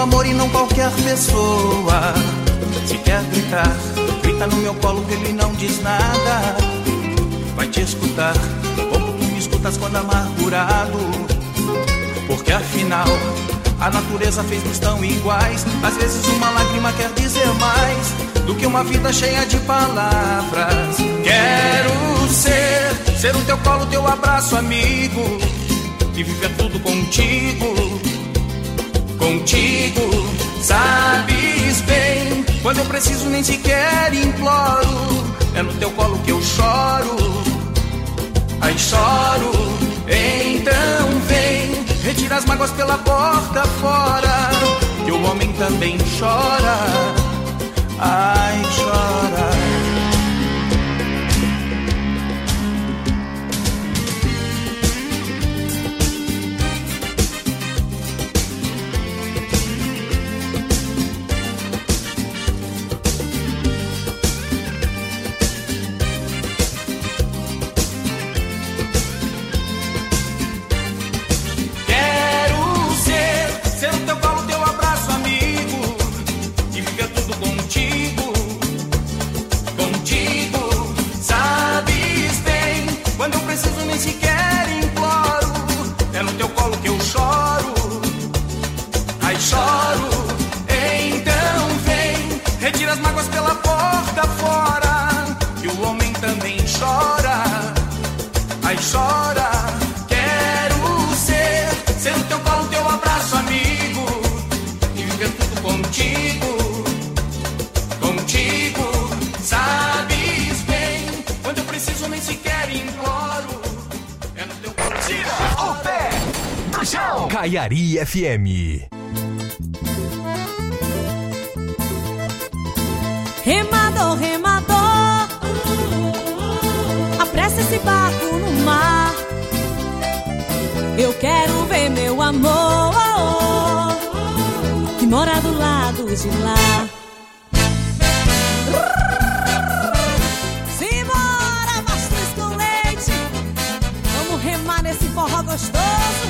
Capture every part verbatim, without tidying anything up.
amor e não qualquer pessoa. Se quer gritar, grita no meu colo que ele não diz nada. Vai te escutar, como tu me escutas quando amargurado. Porque afinal, a natureza fez-nos tão iguais. Às vezes uma lágrima quer dizer mais do que uma vida cheia de palavras. Quero ser, ser o teu colo, teu abraço amigo, e viver tudo contigo, contigo. Sabes bem, quando eu preciso nem sequer imploro, é no teu colo que eu choro, ai choro. Então vem, retira as mágoas pela porta fora, que o homem também chora, ai chora. Caiari F M. Remador, remador, apressa esse barco no mar. Eu quero ver meu amor que mora do lado de lá. Simbora, mastruz com leite, vamos remar nesse forró gostoso.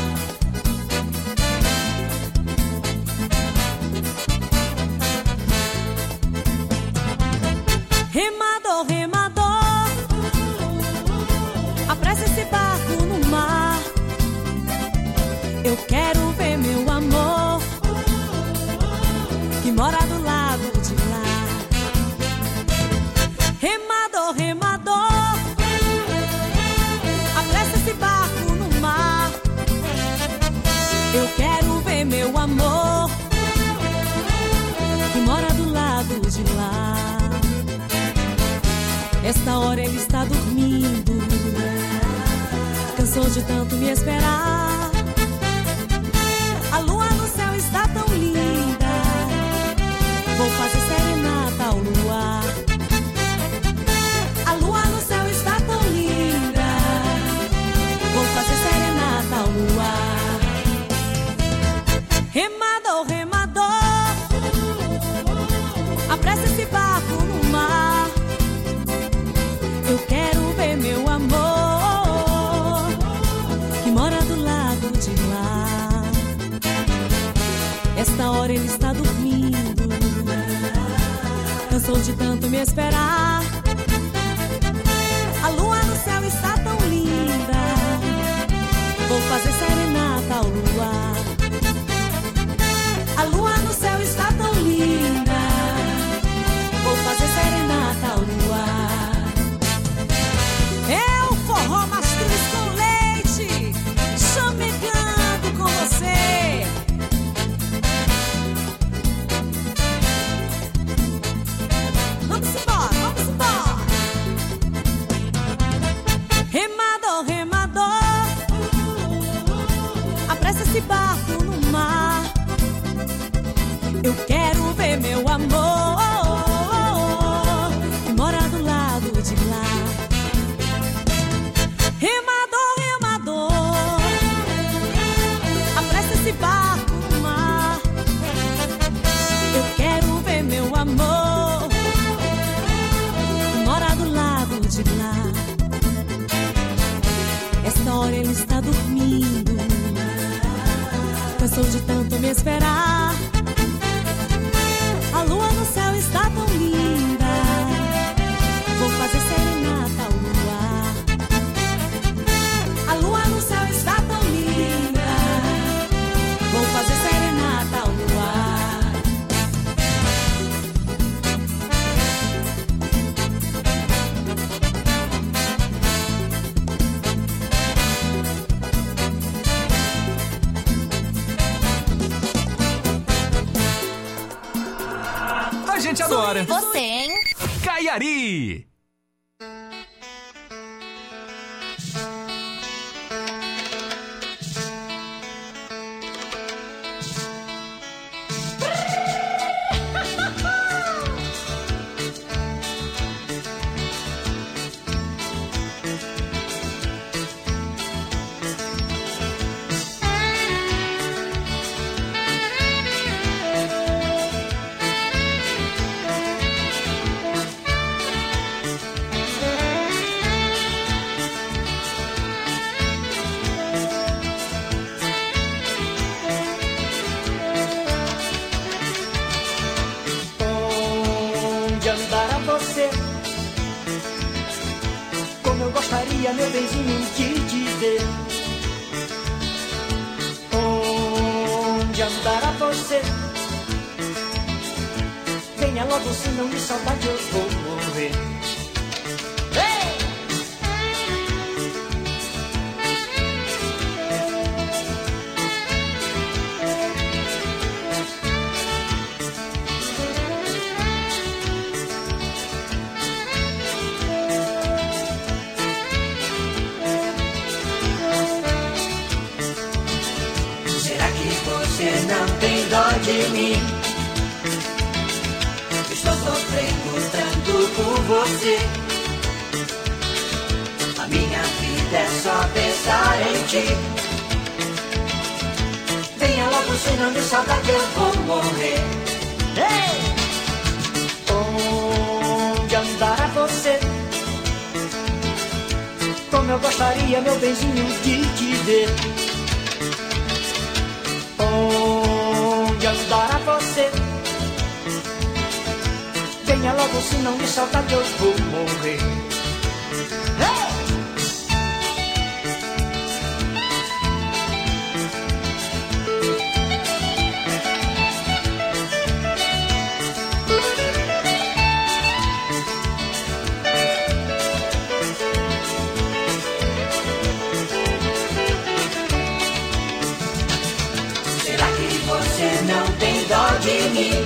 Remador, remador, apressa esse barco no mar. Eu quero ver meu amor que mora do lado de lá. Remador, remador, apressa esse barco no mar. Eu quero ver meu amor que mora do lado de lá. Esta hora ele está dormindo, cansou de tanto me esperar. A lua no céu está tão linda, vou fazer serenata ao luar. A lua no céu está tão linda, vou fazer serenata ao luar. Remador, remador, apressa esse barco no mar. Eu quero ver meu amor que mora do lado de lá. Esta hora ele está dormindo, cansou de tanto me esperar. A lua no céu está tão linda, vou fazer serenata ao luar. A lua no céu está tão linda, vou fazer serenata ao luar. É o forró mastruz com leite, chamegando com você. Vamos embora, vamos embora. Remador, remador, apressa esse barco no mar. Eu quero ver meu amor que mora do lado de lá. Remador, remador, apressa esse barco no mar. Eu quero ver meu amor que mora do lado de lá. Esta hora ele está dormindo, cansou de tanto me esperar. gente adora. Você, hein? Caiari. Meu benzinho, de te ver. Onde andará você? Venha logo, senão de saudade eu vou morrer. Hey! Não tem dó de mim. Estou sofrendo tanto por você. A minha vida é só pensar em ti. Venha logo, senão de saudade eu vou morrer. Hey! Onde andará você? Como eu gostaria, meu benzinho, de te ver. Onde andará você? Venha logo, senão de saudade eu vou morrer. Hey! Não tem dó de mim.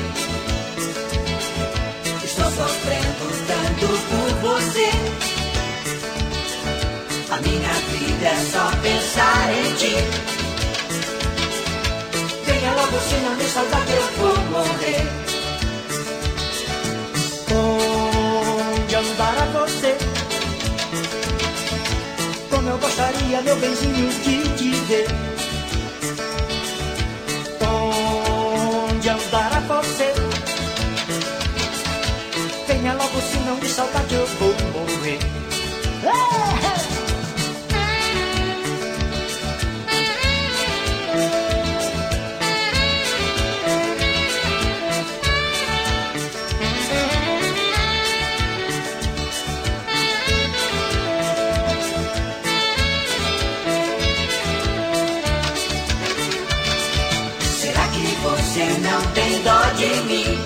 Estou sofrendo tanto por você. A minha vida é só pensar em ti. Venha logo, senão de saudade eu vou morrer. Onde andará você? Como eu gostaria, meu benzinho, de te ver. Onde andará você? Venha logo, senão de saudade eu vou morrer. Você não tem dó de mim.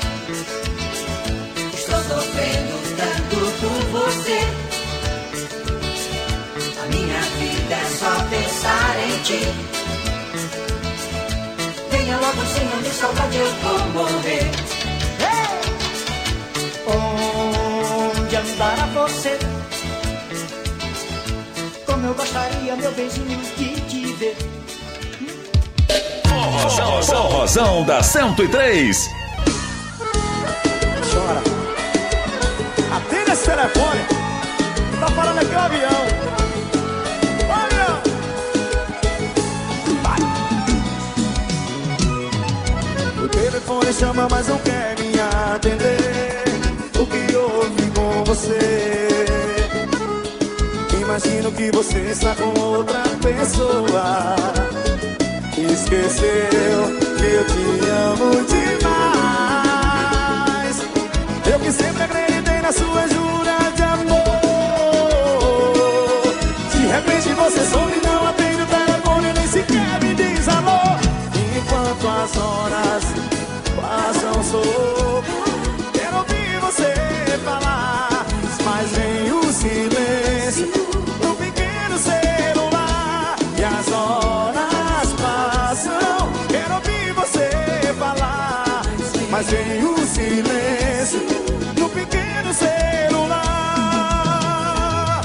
Estou sofrendo tanto por você. A minha vida é só pensar em ti. Venha logo, senão de saudade eu vou morrer. Hey! Onde andará você? Como eu gostaria, meu benzinho, de te ver. Forrozão, Forrozão da cento e três. Chora. Atenda esse telefone. Tá falando aqui o avião. O avião. Vai. O telefone chama, mas não quer me atender. O que houve com você? Imagino que você está com outra pessoa. Esqueceu que eu te amo demais. Eu que sempre acreditei na sua jura de amor. De repente você some e não atende o telefone, nem sequer me diz alô. Enquanto as horas passam solto, quero ouvir você falar, mas vem o silêncio do pequeno celular. E as horas passam, quero ouvir você falar, mas vem o silêncio no pequeno celular.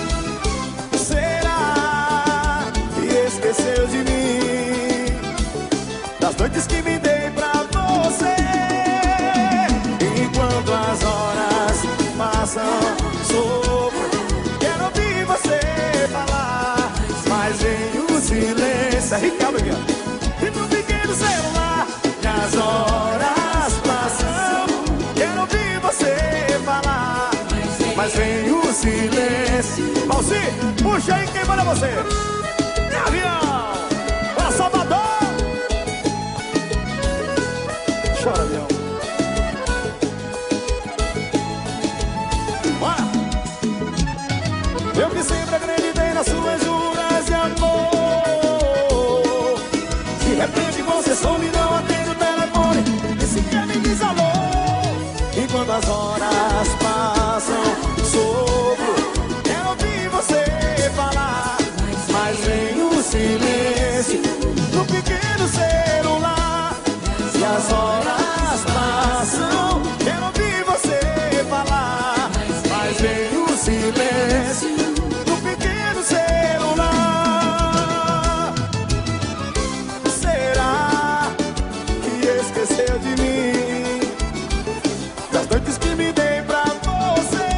Será que esqueceu de mim, das noites que me dei pra você? Enquanto as horas passam, sofro, quero ouvir você falar, mas vem o silêncio. É Ricardo aqui, ó. E no pequeno celular, e as horas passam, quero ouvir você falar, mas vem o silêncio. Valci, puxa aí, quem manda você? É avião, pra Salvador. Chora, avião. Bora. Eu que sempre acreditei nas suas juras de amor. De repente você some, não atende o telefone, e sequer me diz alô. Enquanto as horas passam, sofro, quero ouvir você falar, mas vem o silêncio no pequeno celular. Se as horas passam, quero ouvir você falar, mas vem o silêncio no pequeno celular. Será que esqueceu de mim, das noites que me dei pra você?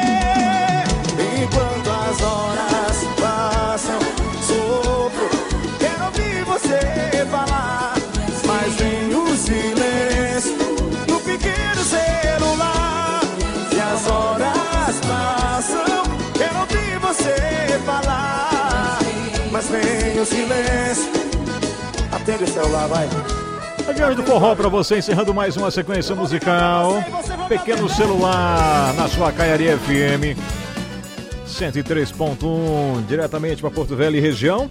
Enquanto as horas passam, sofro, quero ouvir você falar, mas vem o silêncio no pequeno celular. Se as horas passam, quero ouvir você falar, mas vem o silêncio. Atende o celular, vai. Aviões do Forró pra você, encerrando mais uma sequência musical. Pequeno celular na sua Caiari F M cento e três ponto um, diretamente para Porto Velho e região.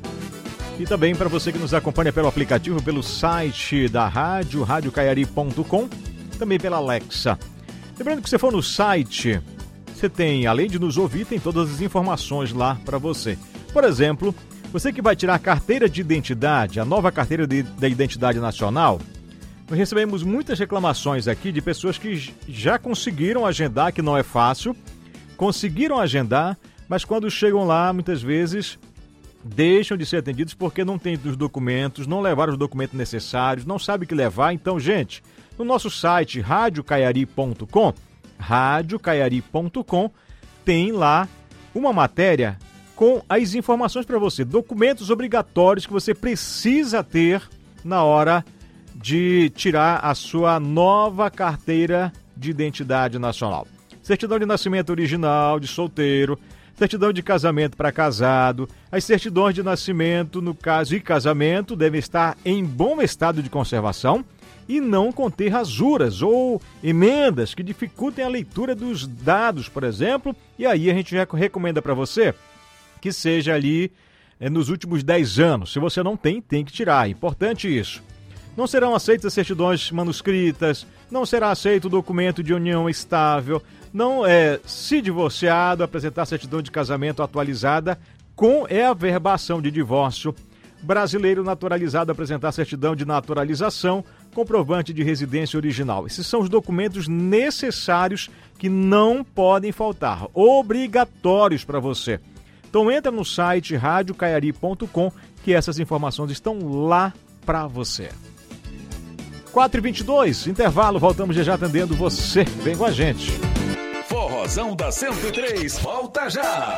E também para você que nos acompanha pelo aplicativo, pelo site da rádio, rádio caiari ponto com, também pela Alexa. Lembrando que se for no site, você tem, além de nos ouvir, tem todas as informações lá para você. Por exemplo, você que vai tirar a carteira de identidade, a nova carteira de, da identidade nacional, nós recebemos muitas reclamações aqui de pessoas que já conseguiram agendar, que não é fácil, conseguiram agendar, mas quando chegam lá, muitas vezes deixam de ser atendidos porque não tem os documentos, não levaram os documentos necessários, não sabe o que levar. Então, gente, no nosso site rádio caiari ponto com, rádio caiari ponto com, tem lá uma matéria com as informações para você, documentos obrigatórios que você precisa ter na hora de tirar a sua nova carteira de identidade nacional. Certidão de nascimento original, de solteiro, certidão de casamento para casado. As certidões de nascimento, no caso e casamento, devem estar em bom estado de conservação e não conter rasuras ou emendas que dificultem a leitura dos dados, por exemplo. E aí a gente já recomenda para você que seja ali é, nos últimos dez anos. Se você não tem, tem que tirar. É importante isso. Não serão aceitas certidões manuscritas, não será aceito o documento de união estável, não é, se divorciado, apresentar certidão de casamento atualizada com é averbação de divórcio. Brasileiro naturalizado, apresentar certidão de naturalização, comprovante de residência original. Esses são os documentos necessários que não podem faltar, obrigatórios para você. Então entra no site rádio caiari ponto com que essas informações estão lá para você. quatro e vinte e dois, intervalo, voltamos já já atendendo você. Vem com a gente. Forrozão da cento e três, volta já!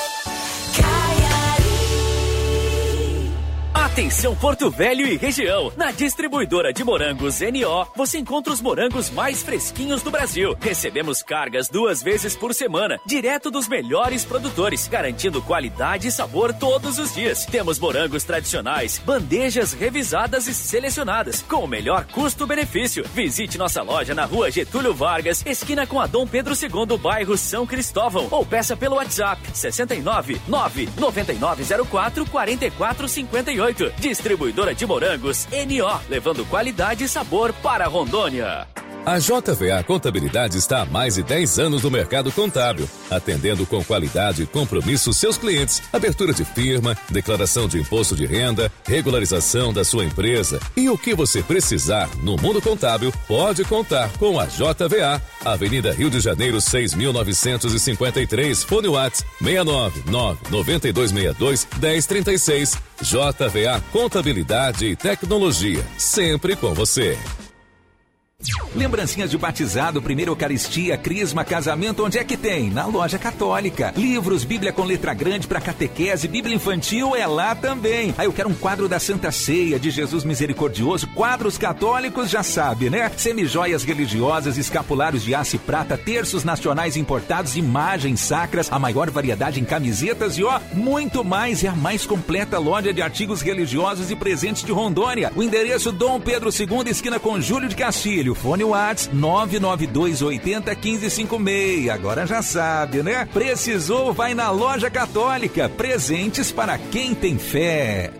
Atenção Porto Velho e região. Na distribuidora de morangos N O, você encontra os morangos mais fresquinhos do Brasil. Recebemos cargas duas vezes por semana, direto dos melhores produtores, garantindo qualidade e sabor todos os dias. Temos morangos tradicionais, bandejas revisadas e selecionadas, com o melhor custo-benefício. Visite nossa loja na rua Getúlio Vargas, esquina com a Dom Pedro segundo, bairro São Cristóvão, ou peça pelo WhatsApp sessenta e nove, nove nove nove zero quatro, quatro quatro cinco oito. Distribuidora de morangos N O, levando qualidade e sabor para Rondônia. A J V A Contabilidade está há mais de dez anos no mercado contábil, atendendo com qualidade e compromisso seus clientes. Abertura de firma, declaração de imposto de renda, regularização da sua empresa e o que você precisar no mundo contábil, pode contar com a J V A. Avenida Rio de Janeiro, seis mil novecentos e cinquenta e três, fone WhatsApp seis nove nove, nove dois seis dois, um zero três seis. J V A Contabilidade e Tecnologia, sempre com você. Lembrancinhas de batizado, primeira Eucaristia, crisma, casamento, onde é que tem? Na Loja Católica. Livros, Bíblia com letra grande para catequese, Bíblia infantil é lá também. Aí eu quero um quadro da Santa Ceia, de Jesus Misericordioso, quadros católicos, já sabe, né? Semijoias religiosas, escapulários de aço e prata, terços nacionais importados, imagens sacras, a maior variedade em camisetas e ó, muito mais. É a mais completa loja de artigos religiosos e presentes de Rondônia. O endereço Dom Pedro segundo, esquina com Júlio de Castilho. Fone WhatsApp nove nove dois oito zero, um cinco cinco seis. Agora já sabe, né? Precisou, vai na Loja Católica. Presentes para quem tem fé.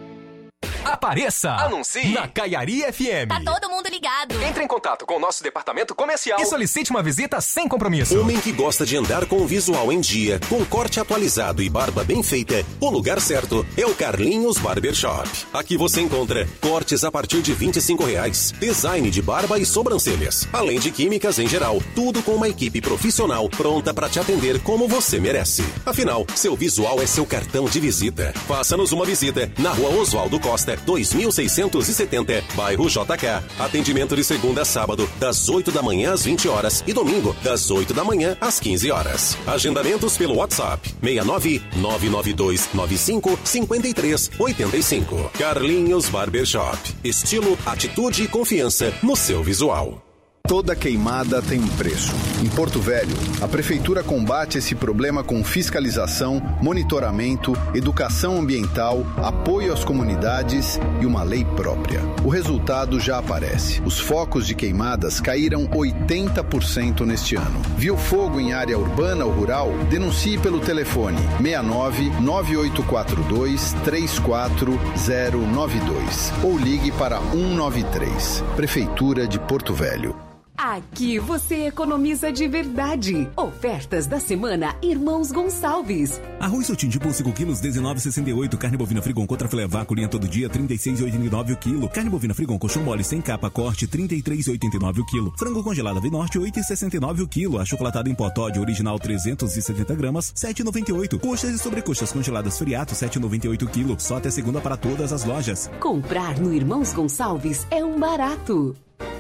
Apareça! Anuncie! Na Caiari F M. Tá todo mundo ligado. Entre em contato com o nosso departamento comercial e solicite uma visita sem compromisso. Homem que gosta de andar com o visual em dia, com corte atualizado e barba bem feita, o lugar certo é o Carlinhos Barbershop. Aqui você encontra cortes a partir de vinte e cinco reais, design de barba e sobrancelhas, além de químicas em geral, tudo com uma equipe profissional pronta para te atender como você merece. Afinal, seu visual é seu cartão de visita. Faça-nos uma visita na Rua Oswaldo Costa, dois mil seiscentos e setenta, bairro J K. Atendimento de segunda a sábado, das oito da manhã às vinte horas e domingo, das oito da manhã às quinze horas. Agendamentos pelo WhatsApp, seis nove nove nove dois nove cinco cinco três oito cinco. Carlinhos Barbershop. Estilo, atitude e confiança no seu visual. Toda queimada tem um preço. Em Porto Velho, a Prefeitura combate esse problema com fiscalização, monitoramento, educação ambiental, apoio às comunidades e uma lei própria. O resultado já aparece. Os focos de queimadas caíram oitenta por cento neste ano. Viu fogo em área urbana ou rural? Denuncie pelo telefone seis nove nove oito quatro dois três quatro zero nove dois ou ligue para um nove três. Prefeitura de Porto Velho. Aqui você economiza de verdade. Ofertas da semana Irmãos Gonçalves. Arroz Sotim de pão cinco quilos, dezenove reais e sessenta e oito. Carne bovina Frigon contra filé vácuo, linha todo dia, trinta e seis reais e oitenta e nove o quilo. Carne bovina Frigon colchão mole sem capa, corte, trinta e três reais e oitenta e nove o quilo. Frango congelado Ave Norte, oito reais e sessenta e nove o quilo. Achocolatado em pó Toddy original trezentos e setenta gramas, sete reais e noventa e oito. Coxas e sobrecoxas congeladas Friato, sete reais e noventa e oito o quilo. Só até segunda para todas as lojas. Comprar no Irmãos Gonçalves é um barato.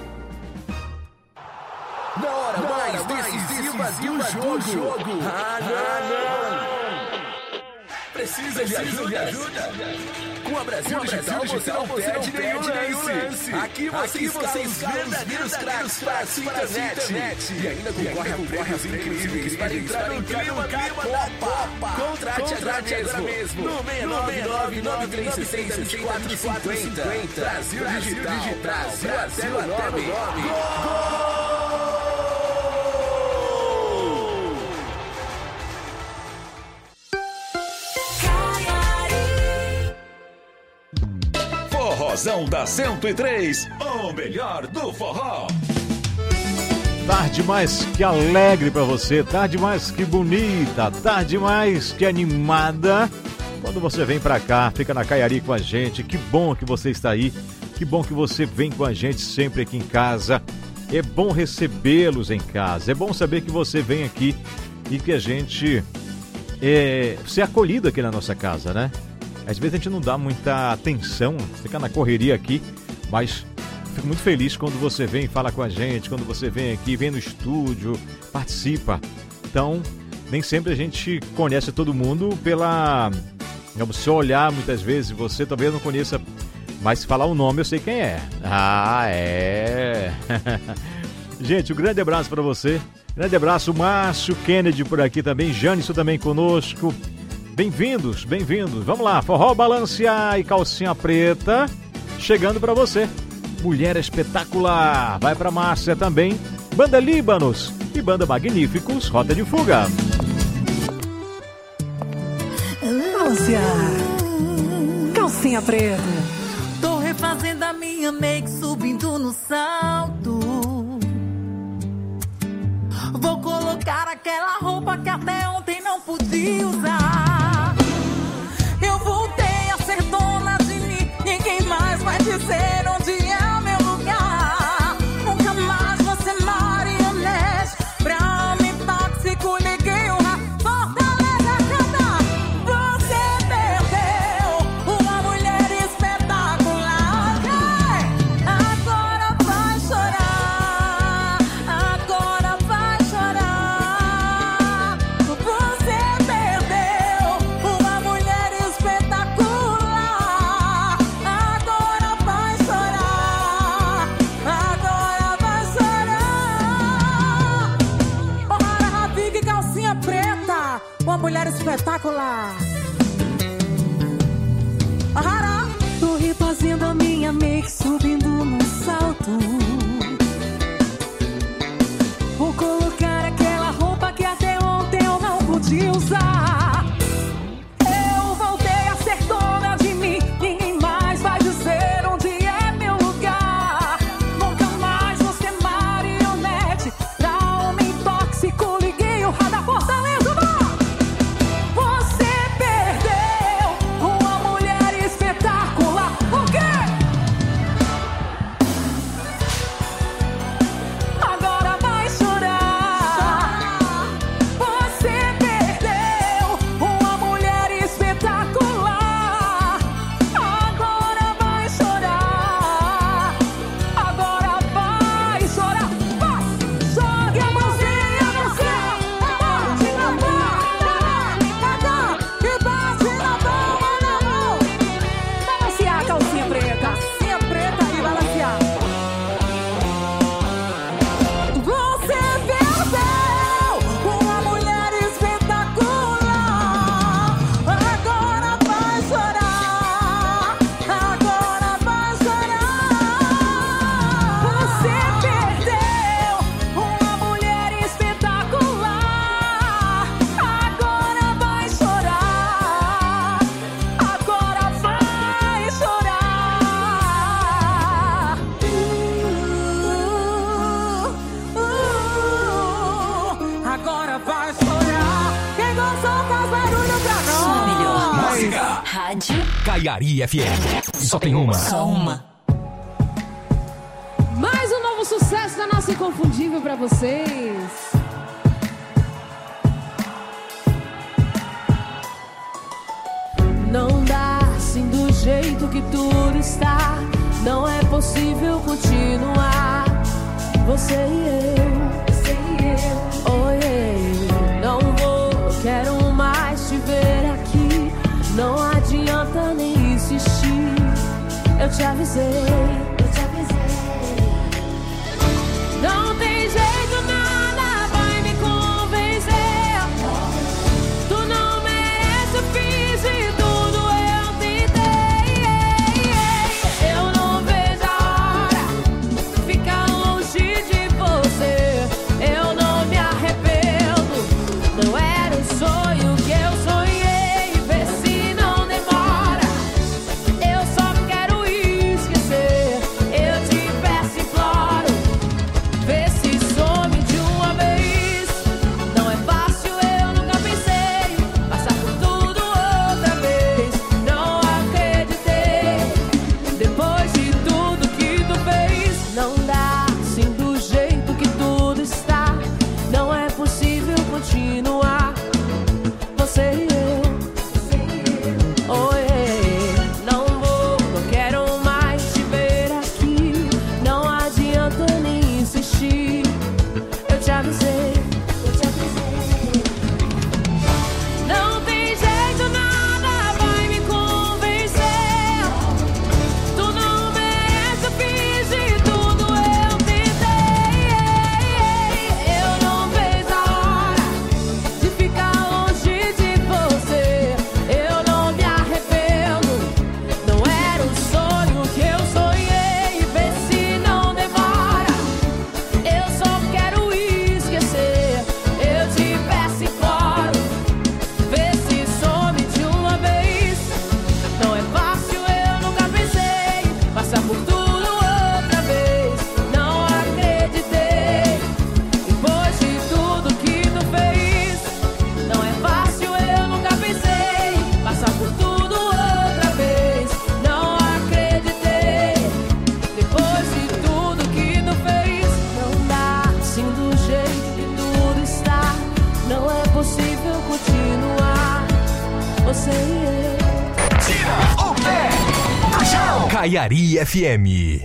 Na hora mais decisiva do jogo. Ah, não! Precisa de ajuda? Com a Brasil Digital você não perde nenhum lance. Aqui você escala os verdadeiros craques para a sua internet. E ainda concorre a prêmios incríveis para entrar no clima da Copa. Contrate agora mesmo no seis nove nove nove três seis seis quatro cinco zero. Brasil Digital. Brasil até o nome. Forrozão da cento e três, o melhor do forró. Tarde mais que alegre pra você, tarde mais que bonita, tarde mais que animada. Quando você vem pra cá, fica na Caiari com a gente, que bom que você está aí, que bom que você vem com a gente sempre aqui em casa. É bom recebê-los em casa, é bom saber que você vem aqui e que a gente é, ser acolhido aqui na nossa casa, né? Às vezes a gente não dá muita atenção, fica na correria aqui, mas fico muito feliz quando você vem e fala com a gente, quando você vem aqui, vem no estúdio, participa. Então, nem sempre a gente conhece todo mundo pela... Digamos, se eu olhar muitas vezes, você talvez não conheça, mas se falar o nome eu sei quem é. Ah, é! Gente, um grande abraço para você. Grande abraço, Márcio Kennedy por aqui também, Jânison também conosco. Bem-vindos, bem-vindos. Vamos lá, forró, balancear e calcinha preta, chegando pra você. Mulher espetacular, vai pra Márcia também. Banda Líbanos e Banda Magníficos, Rota de Fuga. Márcia, calcinha preta. Tô refazendo a minha make, subindo no salto. pude usar. Eu voltei a ser dona de mim, ninguém mais vai dizer onde é o meu lugar. Nunca mais você marionete, pra homem tóxico liguei o rádio. Fortaleza canta, você perdeu uma mulher espetacular. Agora vai chorar, agora vai chorar. Você perdeu uma mulher espetacular. Agora vai chorar, agora vai chorar. Ohara Ravig, calcinha preta, uma mulher espetacular. Ohara, tô refazendo a minha make, subindo no salto. Vou colocar aquela roupa que até ontem eu não podia usar. Eu voltei a ser dona de mim, ninguém mais vai dizer onde é meu lugar. Nunca mais vou ser marionete, pra homem tóxico liguei o radar. Fortaleza, vá! Você perdeu uma mulher espetacular. O quê? Agora vai chorar. Você perdeu uma mulher espetacular. Agora vai chorar. Agora vai chorar. Vai! Jogue a mãozinha no céu. Bate na palma. E bate na palma na mão. Balancear a calcinha preta. Calcinha preta e balancear. Você perdeu uma mulher espetacular. Agora vai chorar. Agora vai chorar. Você perdeu uma mulher espetacular. Agora vai chorar. Agora vai chorar. Agora vai chorar. Quem gostou faz barulho pra nós. Só a melhor Vai. música. Rádio Caiari F M. Só tem uma. Só uma. Mais um novo sucesso da nossa Inconfundível pra vocês. Não dá assim do jeito que tudo está. Não é possível continuar. Você e eu, você e eu. Oi, não vou, quero mais te ver aqui. Não adianta nem insistir. Eu te avisei, eu te avisei. Não tem jeito, nada vai me convencer. Tu não merece, eu fiz de tudo, eu tentei. Eu não vejo a hora ficar longe de você. Eu não me arrependo, não era um sonho que eu sonhei. Vê se não demora, eu só quero esquecer. você e eu. Tira o pé do chão. Caiari F M.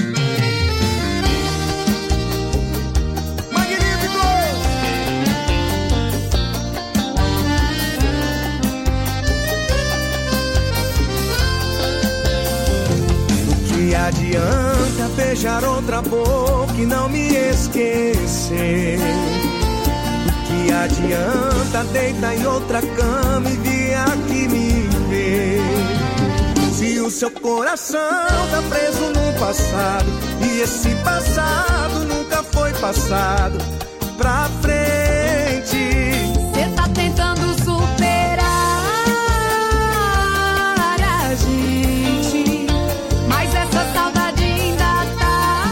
Que adianta beijar outra boca e não me esquecer? Que adianta deitar em outra cama e vir aqui me ver? Se o seu coração tá preso no passado e esse passado nunca foi passado pra frente. Cê tá tentando superar a gente, mas essa saudade ainda tá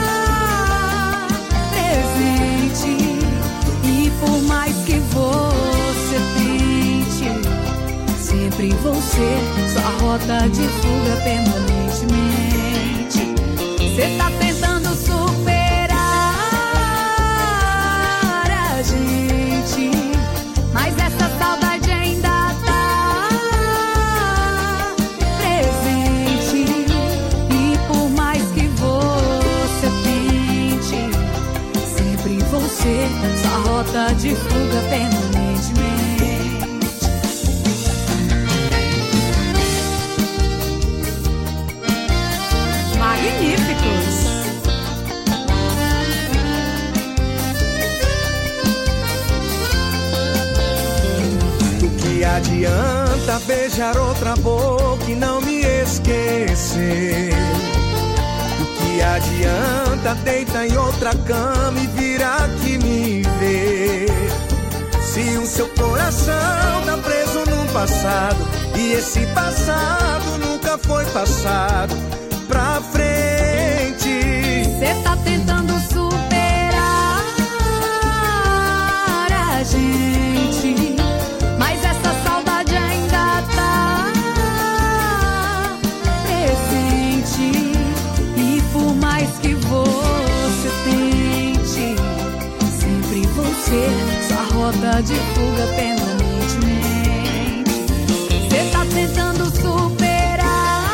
presente. E por mais que você tente, sempre vou ser sua rota de fuga permanentemente. Cê tá tentando superar a gente, mas essa saudade ainda tá presente. E por mais que você tente, sempre vou ser sua rota de fuga permanentemente. Magníficos. Do que adianta beijar outra boca e não me esquecer? Do que adianta deitar em outra cama e vir aqui me ver? Se o seu coração tá preso num passado e esse passado nunca foi passado pra frente. Cê tá tentando superar a gente, mas essa saudade ainda tá presente. E por mais que você tente, sempre vou ser sua rota de fuga permanentemente. Cê tá tentando superar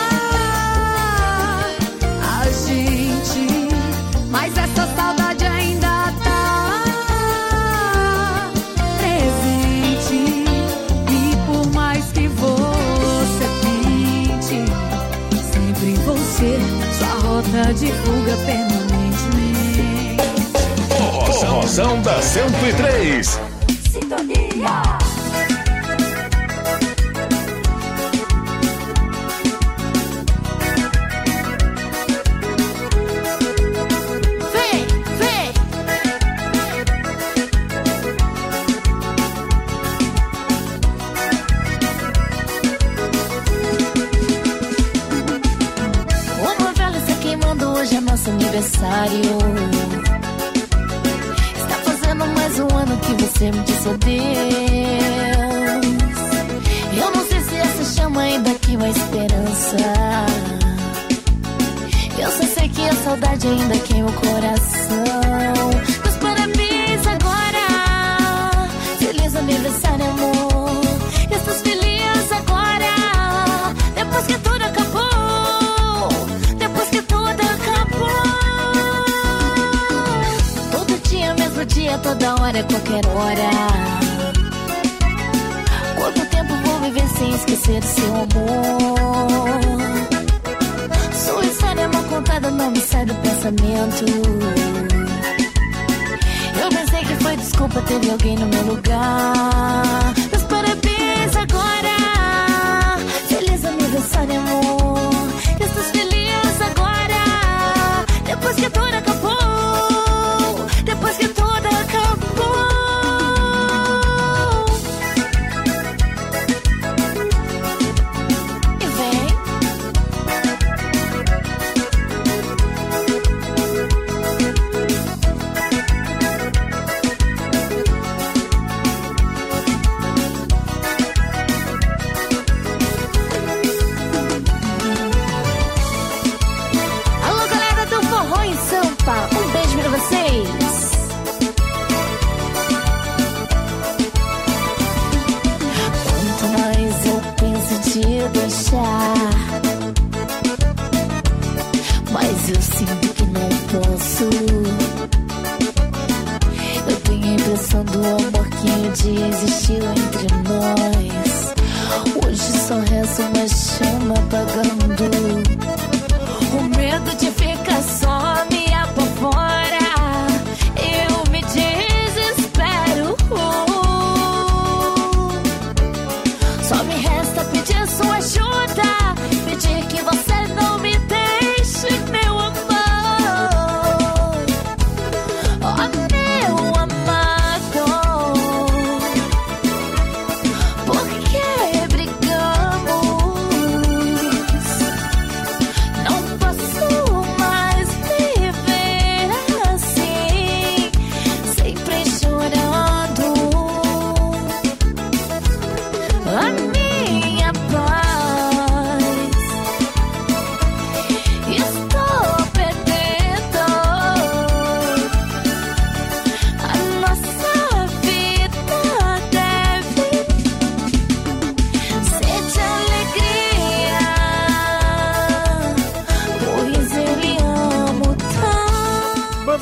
a gente, mas essa saudade ainda tá presente. E por mais que você tente, sempre vou ser sua rota de fuga permanentemente. Forrozão da cento e três. Sintonia. Hoje é nosso aniversário. Está fazendo mais um ano que você me disse adeus. Eu não sei se essa chama ainda queima a esperança. Eu só sei que a saudade ainda queima o coração. Meus parabéns agora. Feliz aniversário, amor. Estás feliz agora, depois que tudo acabou. Dia, toda hora, qualquer hora. Quanto tempo vou viver sem esquecer do seu amor? Sua história mal contada não me sai do pensamento. Eu pensei que foi desculpa, teve alguém no meu lugar. Meus parabéns agora. Feliz aniversário, amor. Estás feliz agora, depois que tudo acabou. Depois que tudo acabou. E vem. Alô, galera do Forró em São Paulo.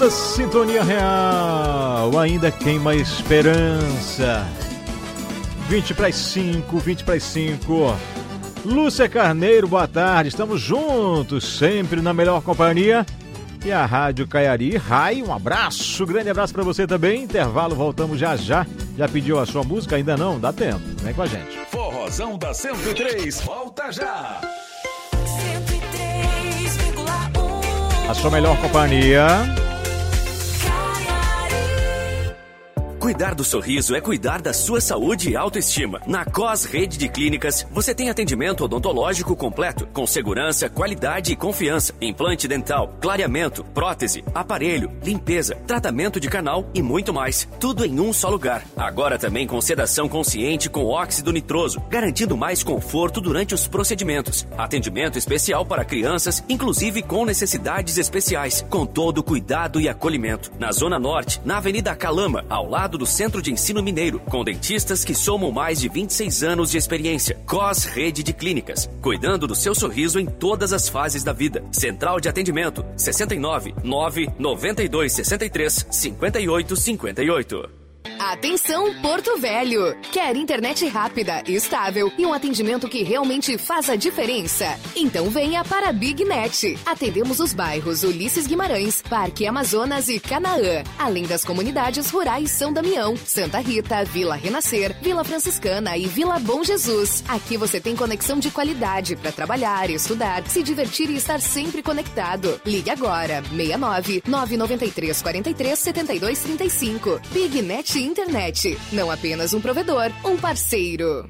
Toda sintonia real ainda queima esperança. vinte para as cinco, vinte para as cinco. Lúcia Carneiro, boa tarde. Estamos juntos, sempre na melhor companhia. E a Rádio Caiari. Rai, um abraço, grande abraço para você também. Intervalo, voltamos já já. Já pediu a sua música? Ainda não? Dá tempo. Vem com a gente. Forrozão da cento e três, volta já. cento e três vírgula um. A sua melhor companhia. Cuidar do sorriso é cuidar da sua saúde e autoestima. Na Cos Rede de Clínicas, você tem atendimento odontológico completo, com segurança, qualidade e confiança. Implante dental, clareamento, prótese, aparelho, limpeza, tratamento de canal e muito mais. Tudo em um só lugar. Agora também com sedação consciente com óxido nitroso, garantindo mais conforto durante os procedimentos. Atendimento especial para crianças, inclusive com necessidades especiais, com todo o cuidado e acolhimento. Na Zona Norte, na Avenida Calama, ao lado do Centro de Ensino Mineiro, com dentistas que somam mais de vinte e seis anos de experiência. Cos Rede de Clínicas, cuidando do seu sorriso em todas as fases da vida. Central de atendimento, sessenta e nove, nove noventa e dois, sessenta e três, cinquenta e oito, cinquenta e oito. Atenção, Porto Velho! Quer internet rápida, estável e um atendimento que realmente faz a diferença? Então venha para a Big Net. Atendemos os bairros Ulisses Guimarães, Parque Amazonas e Canaã, além das comunidades rurais São Damião, Santa Rita, Vila Renascer, Vila Franciscana e Vila Bom Jesus. Aqui você tem conexão de qualidade para trabalhar, estudar, se divertir e estar sempre conectado. Ligue agora, seis nove, nove nove três, quatro três, sete dois três cinco. Big Net Internet, não apenas um provedor, um parceiro.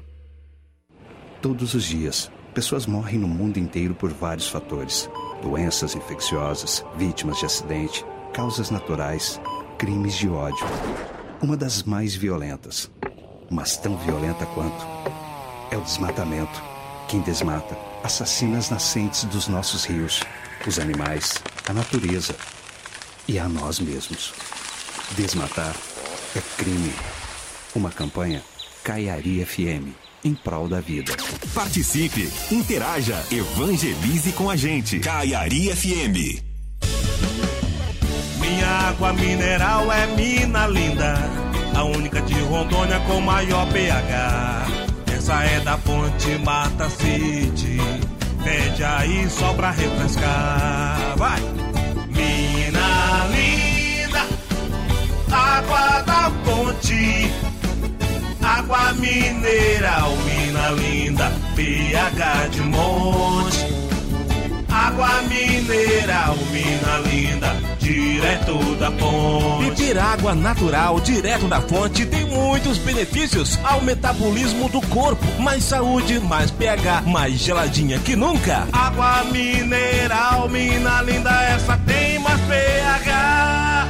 Todos os dias, pessoas morrem no mundo inteiro por vários fatores. Doenças infecciosas, vítimas de acidente, causas naturais, crimes de ódio. Uma das mais violentas, mas tão violenta quanto, é o desmatamento. Quem desmata, assassina as nascentes dos nossos rios, os animais, a natureza e a nós mesmos. Desmatar é crime. Uma campanha Caiari F M, em prol da vida. Participe, interaja, evangelize com a gente. Caiari F M. Minha água mineral é mina linda, a única de Rondônia com maior pH. Essa é da fonte Mata City, pede aí só pra refrescar. Vai! Mina linda, água da fonte, água mineral, mina linda, pH de monte. Água mineral, mina linda, direto da fonte. Beber água natural, direto da fonte, tem muitos benefícios ao metabolismo do corpo. Mais saúde, mais pH, mais geladinha que nunca. Água mineral, mina linda, essa tem mais pH.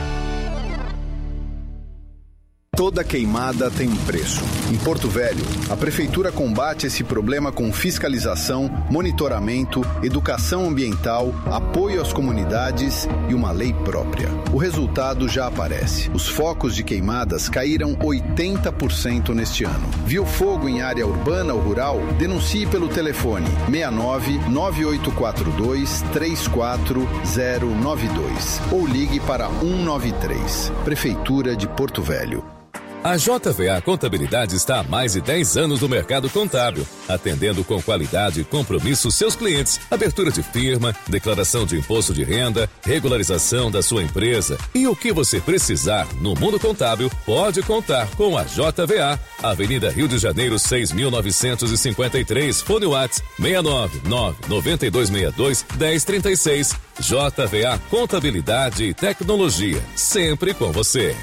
Toda queimada tem um preço. Em Porto Velho, a Prefeitura combate esse problema com fiscalização, monitoramento, educação ambiental, apoio às comunidades e uma lei própria. O resultado já aparece. Os focos de queimadas caíram oitenta por cento neste ano. Viu fogo em área urbana ou rural? Denuncie pelo telefone seis nove, nove oito quatro dois, três quatro zero nove dois ou ligue para um nove três. Prefeitura de Porto Velho. A J V A Contabilidade está há mais de dez anos no mercado contábil, atendendo com qualidade e compromisso seus clientes. Abertura de firma, declaração de imposto de renda, regularização da sua empresa e o que você precisar no mundo contábil, pode contar com a J V A. Avenida Rio de Janeiro, seis mil novecentos e cinquenta e três, fone WhatsApp seis nove nove, nove dois seis dois, um zero três seis. J V A Contabilidade e Tecnologia, sempre com você.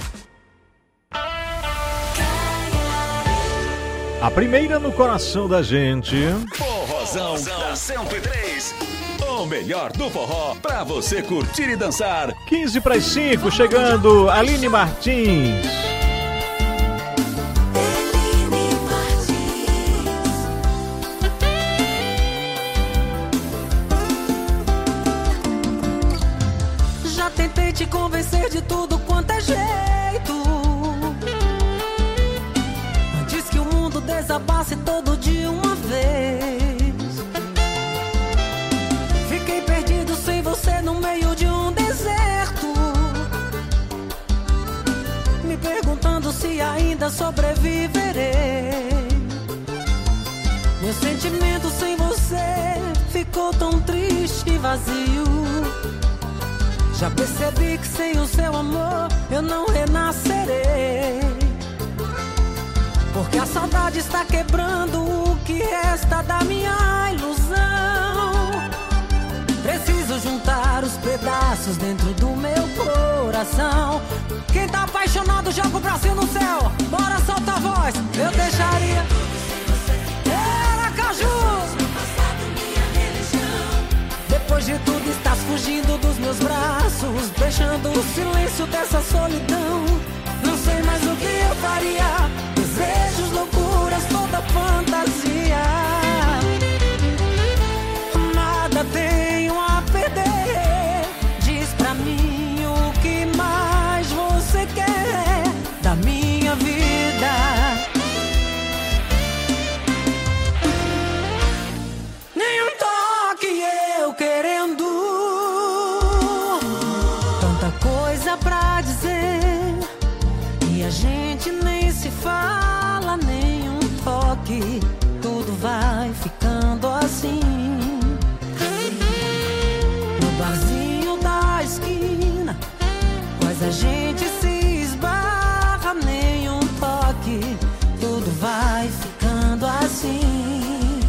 A primeira no coração da gente. Forrozão da cento e três. O melhor do forró pra você curtir e dançar. quinze para as cinco, chegando Aline Martins. Já tentei te convencer de tudo quanto é jeito. Desabasse todo de uma vez. Fiquei perdido sem você no meio de um deserto. vida sobreviverei. Meu sentimento sem você ficou tão triste e vazio. Já percebi que sem o seu amor eu não renascerei. Porque a saudade está quebrando o que resta da minha ilusão. Preciso juntar os pedaços dentro do meu coração. Quem tá apaixonado joga o bracinho no céu. Bora, solta a voz. Eu deixaria Era Caju. Depois de tudo estás fugindo dos meus braços, deixando o silêncio dessa solidão. Não sei mais o que eu faria. Desejos, loucuras, toda fantasia. Nada tenho a perder. Diz pra mim o que mais você quer da minha vida. Nenhum toque eu querendo. Tanta coisa pra dizer e a gente nem se fala. Nenhum toque, tudo vai ficando assim. No barzinho da esquina, quase a gente se esbarra. Nenhum toque, tudo vai ficando assim.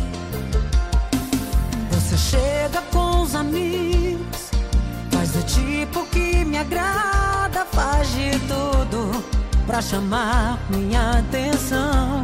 Você chega com os amigos, faz do tipo que me agrada, faz de tudo pra chamar minha atenção.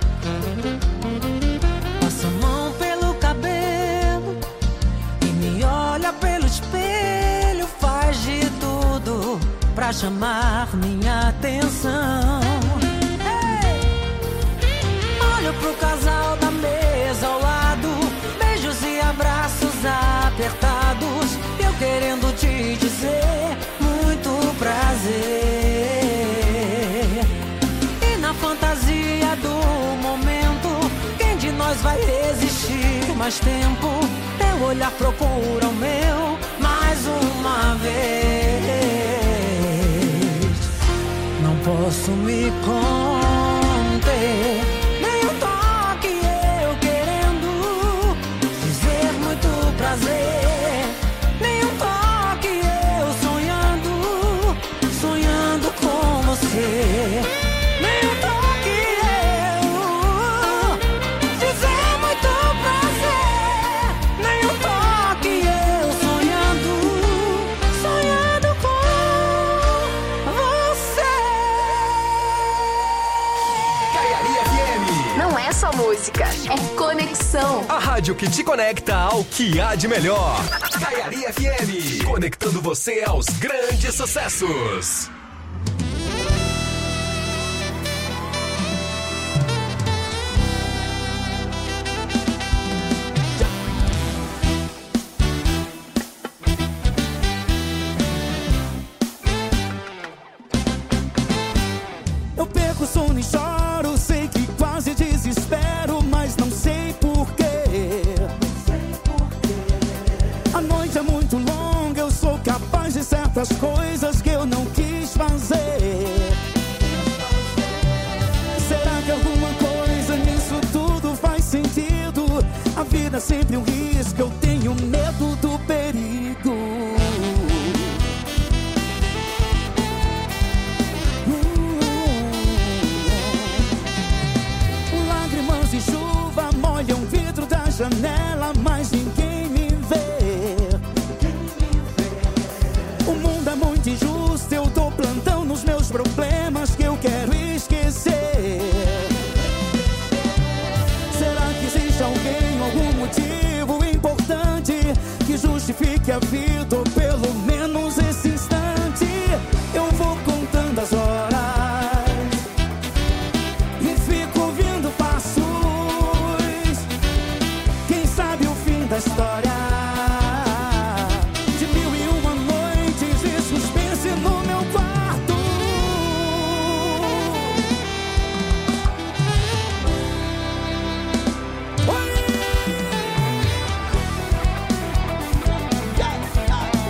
Passa a mão pelo cabelo e me olha pelo espelho, faz de tudo pra chamar minha atenção. Hey! Olho pro casal da mesa ao lado, beijos e abraços apertados, eu querendo te dizer muito prazer. E na fantasia do momento, quem de nós vai resistir mais tempo? Teu olhar procura o meu mais uma vez. Não posso me conter. Nem um toque eu querendo dizer muito prazer. Nem um toque eu sonhando, sonhando com você. Nem um toque eu dizer muito prazer. Nem um toque eu sonhando, sonhando com você. Caiaria F M. Não é só música, é conexão. A rádio que te conecta ao que há de melhor. Caiaria F M. Conectando você aos grandes sucessos. Eu perco o sono e choro, sei que quase desespero, mas não sei porquê. A noite é muito longa, eu sou capaz de certas coisas que eu não quis fazer. Será que alguma coisa nisso tudo faz sentido? A vida é sempre um risco, eu tenho medo do perigo. Lágrimas e chuva molham o vidro da janela, mas ninguém me vê. O mundo é muito injusto, eu dou plantão nos meus problemas que eu quero esquecer. Será que existe alguém, algum motivo importante que justifique a vida, ou pelo menos esse instante? Eu vou contando as horas e fico ouvindo passos. Quem sabe o fim da história de mil e uma noites de suspense no meu quarto. Oi!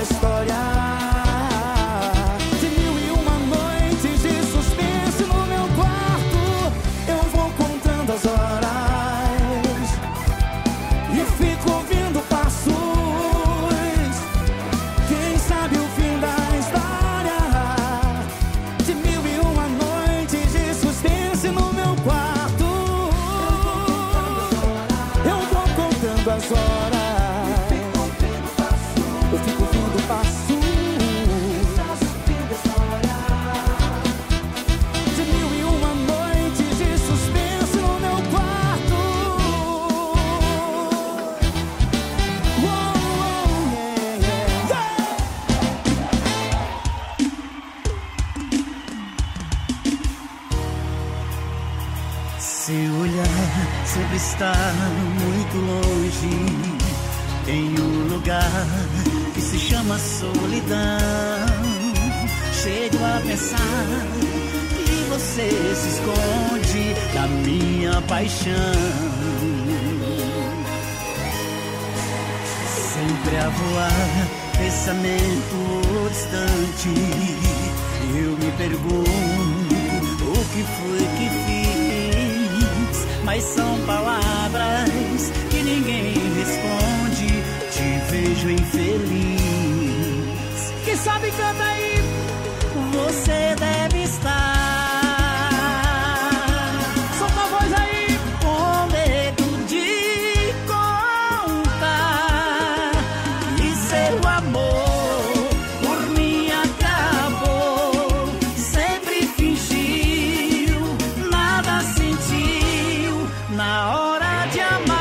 história de mil e uma noites de suspense no meu quarto. Eu vou contando as horas e fico ouvindo passos. Quem sabe o fim da história de mil e uma noites de suspense no meu quarto. Eu vou contando as horas. Eu fico ouvindo passos de mil e uma noites de suspense no meu quarto. Uou, uou, yeah, yeah. Seu olhar sempre está muito longe, em um lugar que se chama solidão. Chego a pensar que você se esconde da minha paixão. Sempre a voar, pensamento distante. Eu me pergunto o que foi que fiz, mas são palavras que ninguém responde. Te vejo infeliz. Quem sabe canta aí. Você deve estar. Solta a voz aí. Com medo de contar que seu amor por mim acabou. Sempre fingiu, nada sentiu na hora de amar.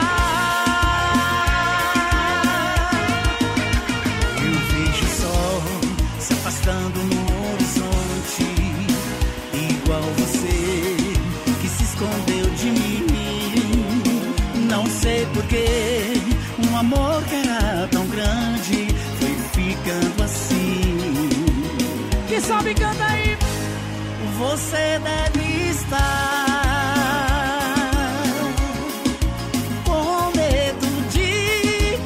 Afastando no horizonte, igual você que se escondeu de mim. Não sei porquê, um amor que era tão grande foi ficando assim. Quem sabe canta aí. Você deve estar com medo de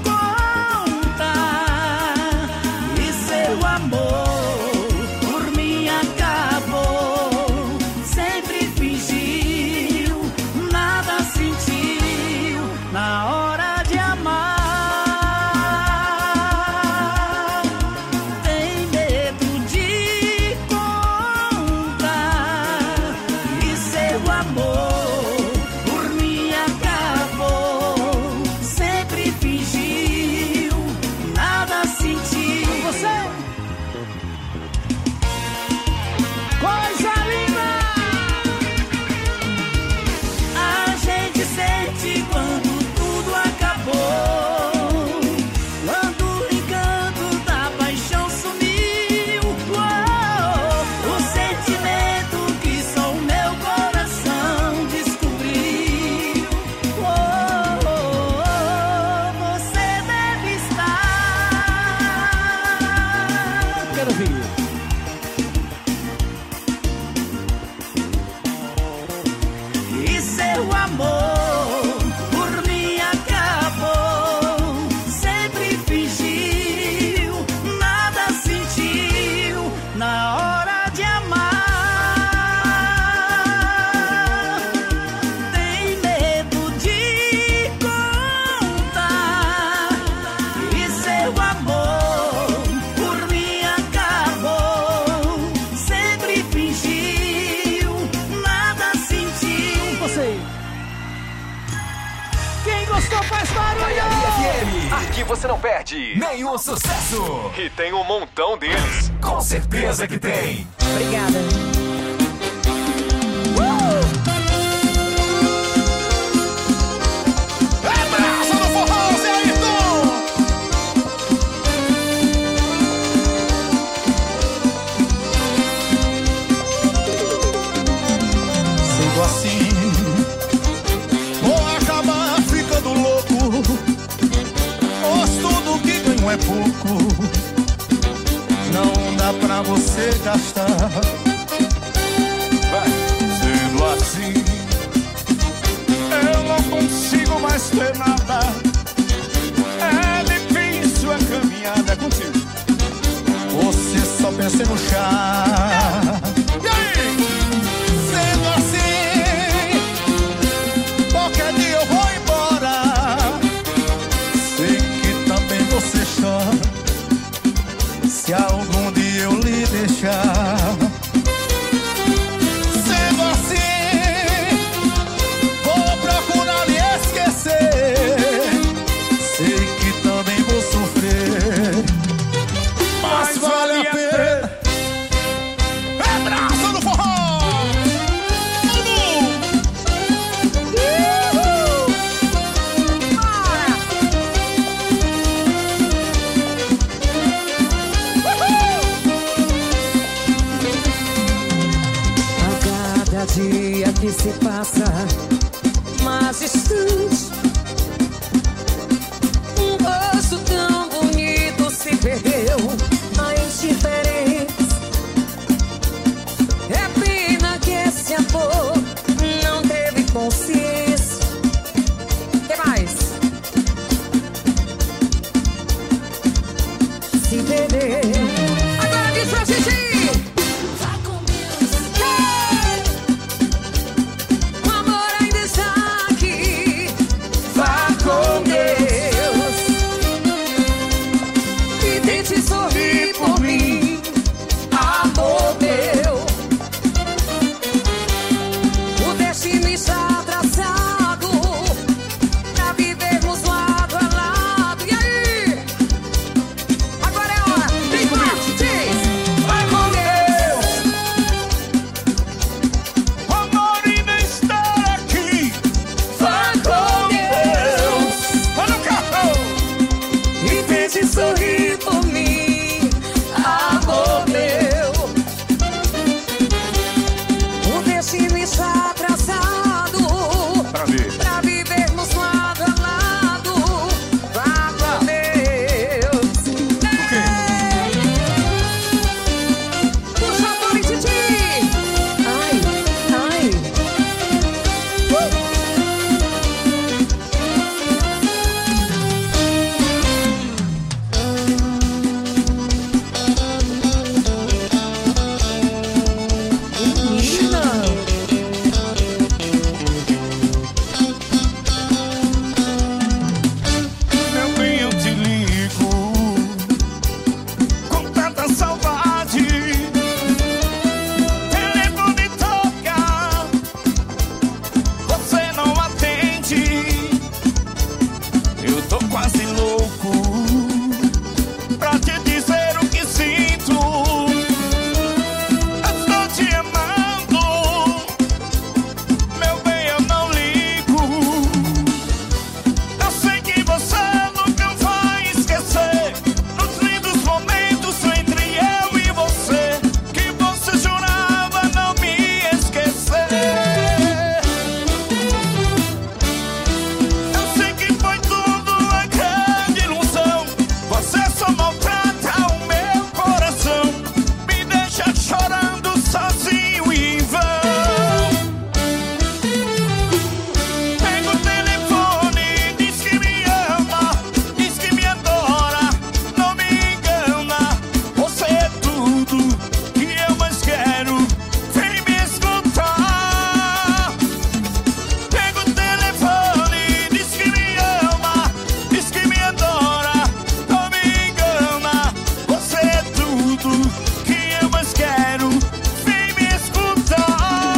contar e seu amor na hora de amar. Tem medo de contar e seu amor por mim acabou. Sempre fingiu, nada sentiu. Você, coisa linda. A gente sente quando quando o encanto da paixão sumiu. Uou, o sentimento que só o meu coração descobriu. Uou, você deve estar. Quero ouvir. E seu amor na hora de amar. Tem medo de contar e seu amor por mim acabou. Sempre fingiu, nada sentiu. Você, quem gostou faz barulho. Caiaria F M, aqui você não perde nenhum sucesso. E tem um montão deles. Com certeza que tem. Obrigada. Uh! É braço no forró, Zé Ayrton! Sigo assim, vou acabar ficando louco. Pois tudo que ganho é pouco. Não dá pra você gastar. Vai. Sendo assim, eu não consigo mais ter nada. É difícil a caminhada contigo. você no chá. E aí? Sendo assim, qualquer dia eu vou embora. Sei que também você chora se algum dia eu lhe deixar. Sendo assim, vou procurar lhe esquecer. Sei que também vou sofrer, mas vale a pena. É braço no forró! A cada dia que se passa mais distante, um rosto tão bonito se perdeu. A indiferença, é pena que esse amor não teve consciência. Que mais? Se perder. Agora diz pra gente. Vá com Deus. Hey! O amor ainda está aqui. Vá com Deus e tente sorrir por mim, amor meu. O destino está traçado pra vivermos lado a lado. E aí? Agora é hora. Vem forte, diz. Vai com Deus. O amor ainda está aqui. Vá com Deus Olha o carro. e tente sorrir por mim, amor meu. O destino está traçado Pra ver. pra vivermos lado a lado. Vá com Deus. Puxa a fome, Titi. Ai, ai. Menina. Meu bem, eu te ligo com tanta saudade. Telefone toca, você não atende. Eu tô quase louco pra te dizer o que sinto. Eu tô te amando, meu bem, eu não ligo. Eu sei que você nunca vai esquecer os lindos momentos entre eu e você, que você jurava não me esquecer. Eu sei que foi tudo uma grande ilusão. Você só maltrata o meu coração, me deixa chorando sozinho e em vão. Pega o telefone, diz que me ama, diz que me adora, não me engana. Você é tudo que eu mais quero, vem me escutar. Pega o telefone, diz que me ama, diz que me adora, não me engana. Você é tudo que eu mais quero, vem me escutar.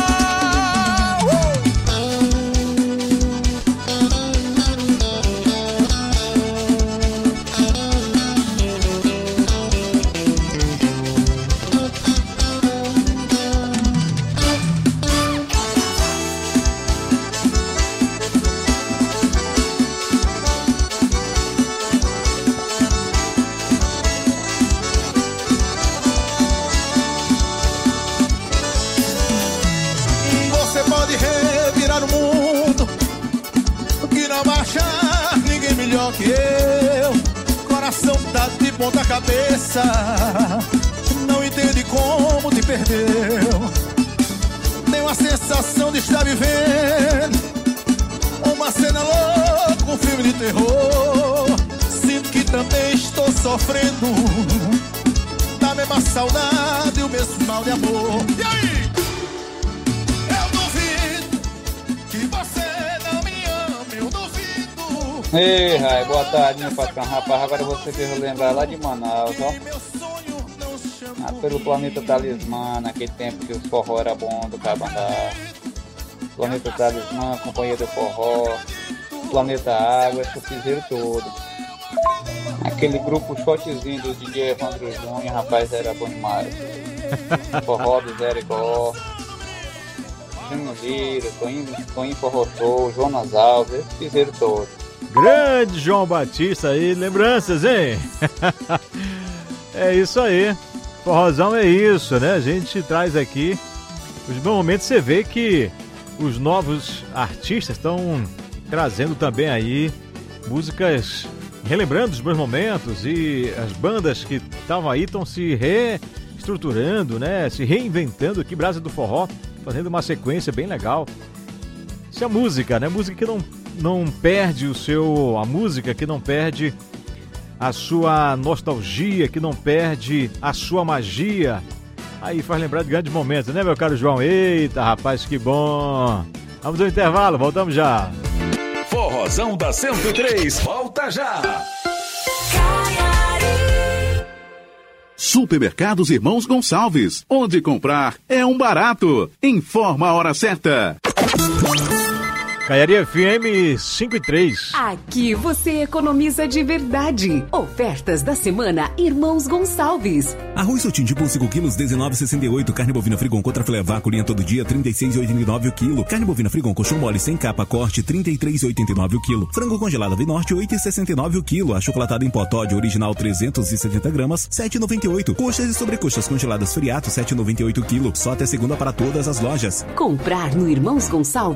Você pode revirar o mundo, que não vai achar ninguém melhor que eu. Coração tá de ponta cabeça, não entende como te perdeu. Tenho a sensação de estar vivendo uma cena louca, um filme de terror. Sinto que também estou sofrendo. Tá mesma saudade e o mesmo mal de amor. E aí? Eu duvido que você não me ama, eu duvido. Ei, Rai, boa tarde, meu patrão. Rapaz, agora você fez eu lembrar lá de Manaus, ó. Ah, pelo Planeta Talismã, naquele tempo que o forró era bom do Cabandá. Planeta Talismã, Companhia do Forró, Planeta Água, esse fizeram todo. Aquele grupo shotzinho do D J Evandro Júnior, rapaz, era bom demais. Forró do Zé Rigó, Júnior Lira, Toninho, Toninho Forró Show, Jonas Alves, esse fizeram todo. Grande João Batista aí, lembranças, hein? É isso aí. Forrozão é isso, né? A gente traz aqui. Os bons momentos, você vê que os novos artistas estão trazendo também aí músicas, relembrando os bons momentos, e as bandas que estavam aí estão se reestruturando, né? Se reinventando aqui, Brasa do Forró, fazendo uma sequência bem legal. Isso é música, né? Música que não, não perde o seu... A música que não perde a sua nostalgia, que não perde a sua magia. Aí faz lembrar de grandes momentos, né, meu caro João? Eita, rapaz, que bom! Vamos ao intervalo, voltamos já. Forrozão da cento e três, volta já! Supermercados Irmãos Gonçalves, onde comprar é um barato. Informa a hora certa. Caiaria F M cinco e três. Aqui você economiza de verdade. Ofertas da semana Irmãos Gonçalves. Arroz Sotim de cinco quilos, dezenove reais e sessenta e oito. Carne bovina Frigon contra filé vácuo, linha todo dia, trinta e seis reais e oitenta e nove o quilo. Carne bovina Frigon colchão mole sem capa, corte, trinta e três reais e oitenta e nove o quilo. Frango congelado Vinorte, oito reais e sessenta e nove o quilo. Achocolatado em pó Toddy original trezentos e setenta gramas, sete reais e noventa e oito. Coxas e sobrecoxas congeladas Friato, sete reais e noventa e oito o quilo. Só até segunda para todas as lojas. Comprar no Irmãos Gonçalves